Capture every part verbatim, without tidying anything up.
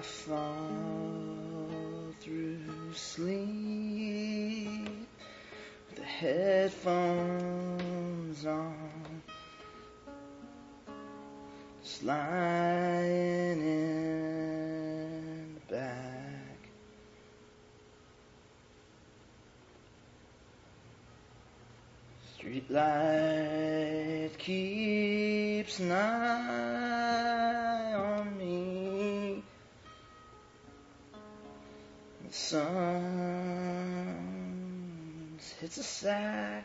fall through sleep with the headphones on, just lying in the back. Streetlight keeps an eye on me. The sun hits a sack,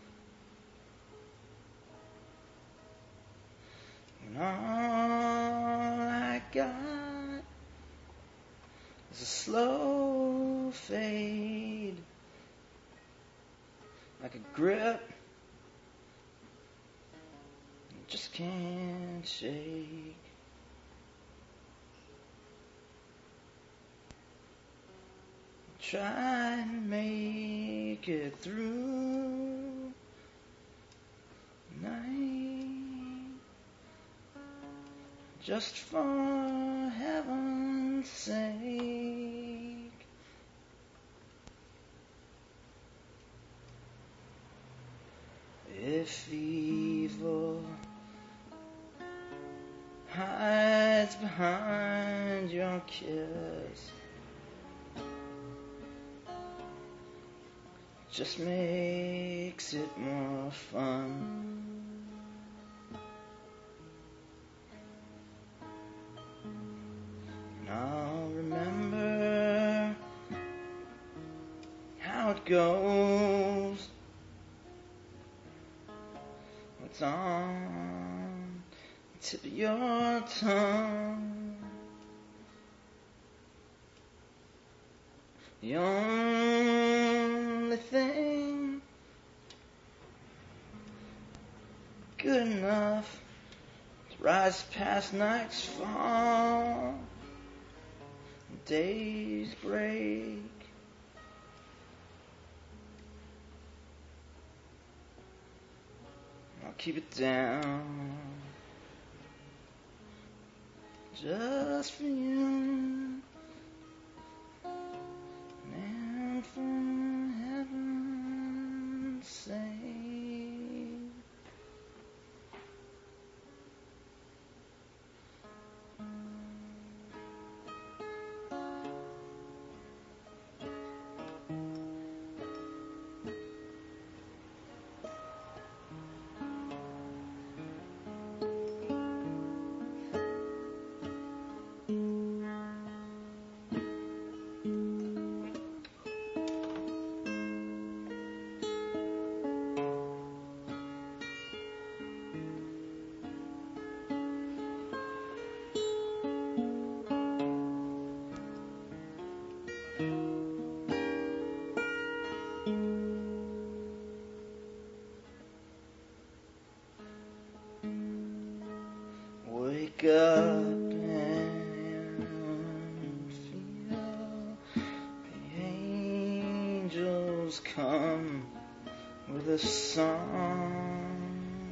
and all I got is a slow fade, like a grip you just can't shake. Try and make it through the night, just for heaven's sake. If evil hides behind your kiss, just makes it more fun. And I'll remember how it goes. What's on the tip of your tongue? The only thing good enough to rise past night's fall and days break. I'll keep it down just for you. And for heaven's sake, wake up and feel the angels come with a song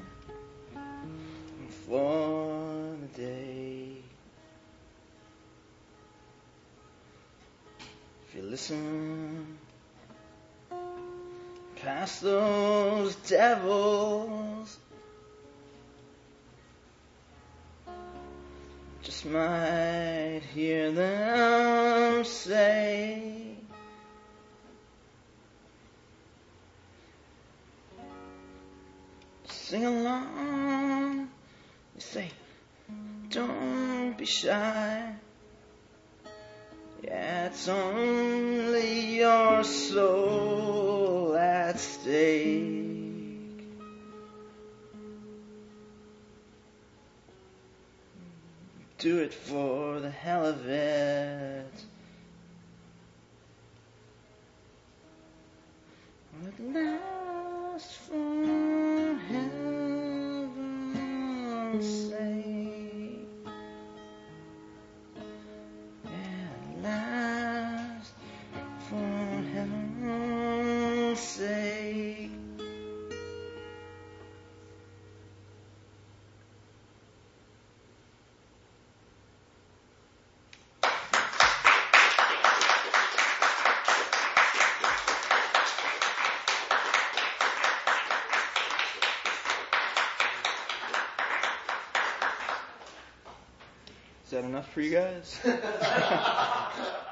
for the day. If you listen past those devils, just might hear them say, sing along. They say, don't be shy. Yeah, it's only your soul at stake. Do it for the hell of it. At last, for heaven's sake. At last, for heaven's sake. Is that enough for you guys?